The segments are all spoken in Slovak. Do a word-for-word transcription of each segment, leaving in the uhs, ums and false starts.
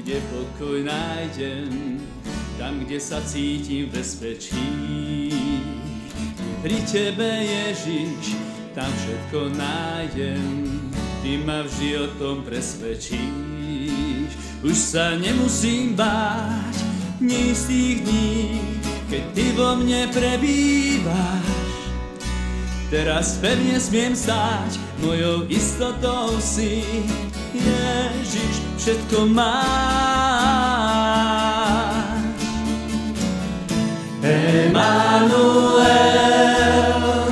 kde pokoj nájdem, tam, kde sa cítim v bezpečí. Pri tebe, Ježiš, tam všetko nájdem, ty ma vždy o tom presvedčíš. Už sa nemusím báť neistých dní, keď ty vo mne prebývaš. Teraz pevne smiem stáť, mojou istotou si, Ježiš, všetko máš. Emanuel,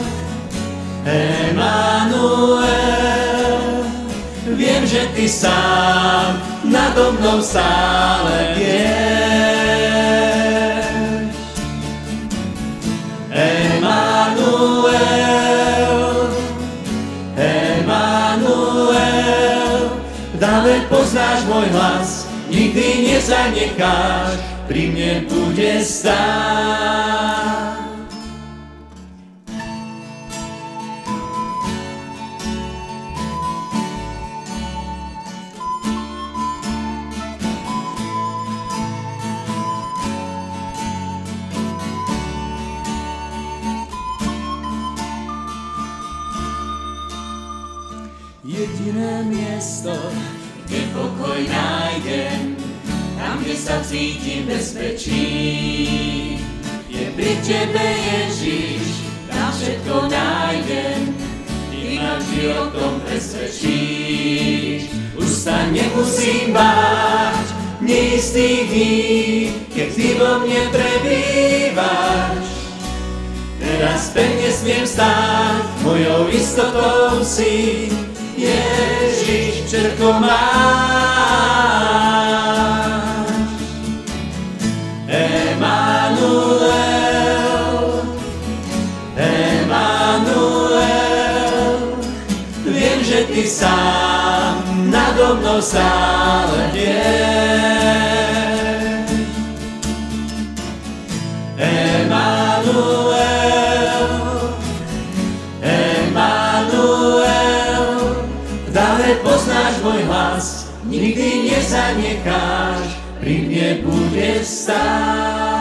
Emanuel, viem, že ty sám nado mnou stále vieš. Emanuel, Emanuel, dále poznáš môj hlas, nikdy nezanecháš, pri mne bude stáť. Jediné miesto, kde pokoj nájdem, tam, kde sa cítim bezpečí, je pri tebe, Ježiš, tam všetko nájdem, ty ma vždy o tom presvedčíš. Už sa nemusím báť neistých dní, keď ty vo mne prebývaš. Teraz pevne smiem stáť, mojou istotou si, Ježiš, všetko máš. Emanuel, Emanuel, viem, že ty sám nado mnou stále vieš. Emanuel, Emanuel, dále poznáš môj hlas, nikdy nezanecháš, pri mne budeš stáť.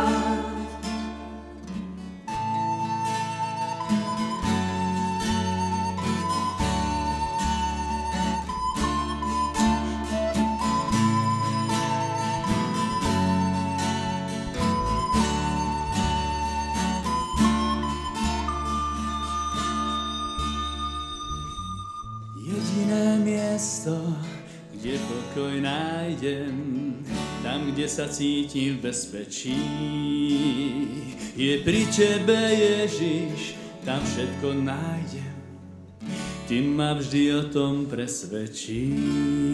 Jediné miesto, kde pokoj nájdem, tam, kde sa cítim v bezpečí, je pri tebe, Ježiš, tam všetko nájdem, ty ma vždy o tom presvedčíš.